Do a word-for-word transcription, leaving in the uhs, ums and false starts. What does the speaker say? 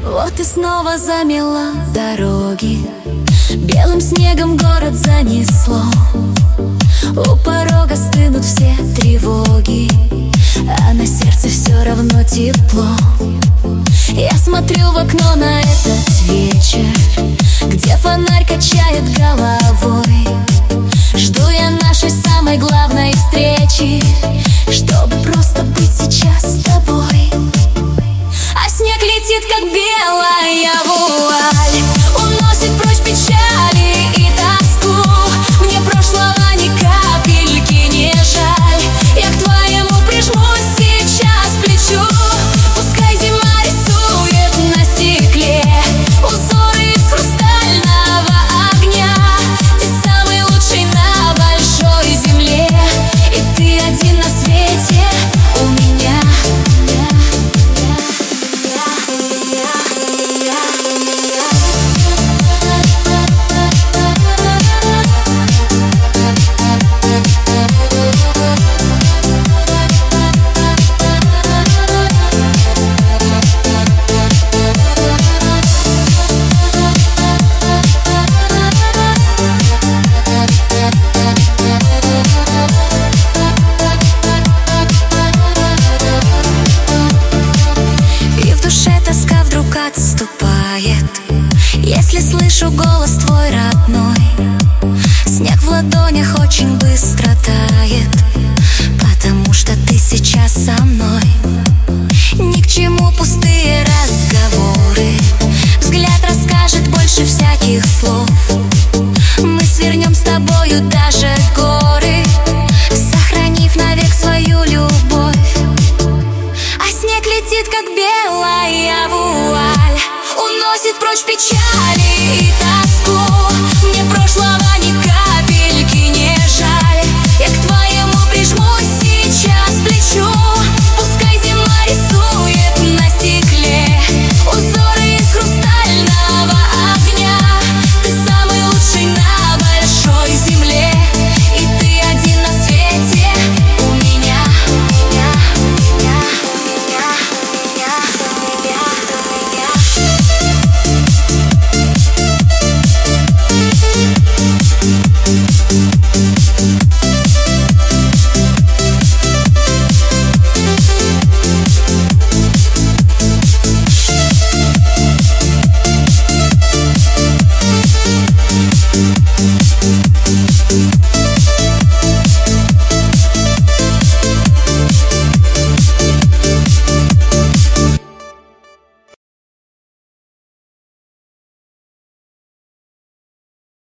Вот и снова замело дороги, белым снегом город занесло. У порога стынут все тревоги, а на сердце все равно тепло. Я смотрю в окно на этот вечер, где фонарь качает головой. Жду я нашей самой главной встречи, чтобы просто быть сейчас с тобой. А снег летит, как белая вуаль, уносит прочь печали и тоску. Мне прошлого ни капельки не жаль. Я к твоему прижмусь сейчас к плечу. Пускай зима рисует на стекле узоры из хрустального огня. Ты самый лучший на большой земле, и ты один на свете у меня. Отступает, если слышу голос твой родной. Снег в ладонях очень быстро тает, потому что ты сейчас со мной. Ни к чему пустые разговоры, взгляд расскажет больше всяких слов. Мы свернем с тобою даже горы, сохранив навек свою любовь. А снег летит, как белая вуаль, уносит прочь печаль.